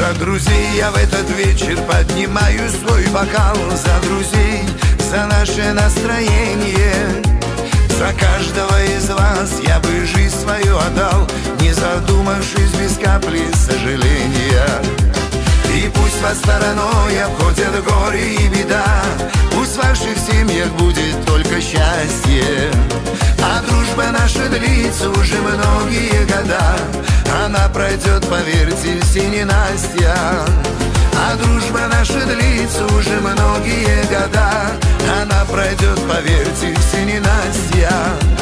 За друзей я в этот вечер поднимаю свой бокал. За друзей, за наше настроение. За каждого из вас я бы жизнь свою отдал, не задумавшись, без капли сожаления. И пусть вас стороной обходят горе и беда, пусть в ваших семьях будет только счастье. А дружба наша длится уже многие года, она пройдет, поверьте, все ненастья. А дружба наша длится уже многие года, она пройдет, поверьте, все ненастья.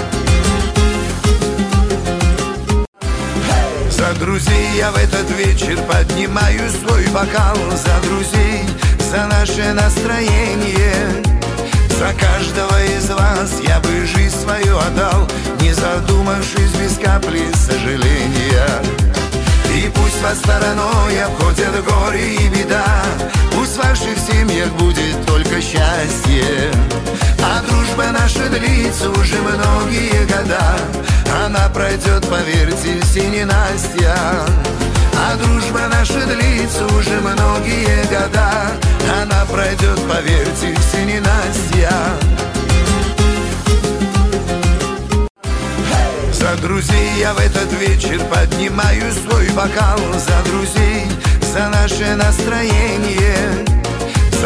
За друзей я в этот вечер поднимаю свой бокал. За друзей, за наше настроение. За каждого из вас я бы жизнь свою отдал, не задумавшись, без капли сожаления. И пусть вас стороной обходят горе и беда, пусть в ваших семьях будет только счастье. А дружба наша длится уже многие года, она пройдет, поверьте, все ненастья. А дружба наша длится уже многие года, она пройдет, поверьте, все ненастья. За друзей я в этот вечер поднимаю свой бокал. За друзей, за наше настроение.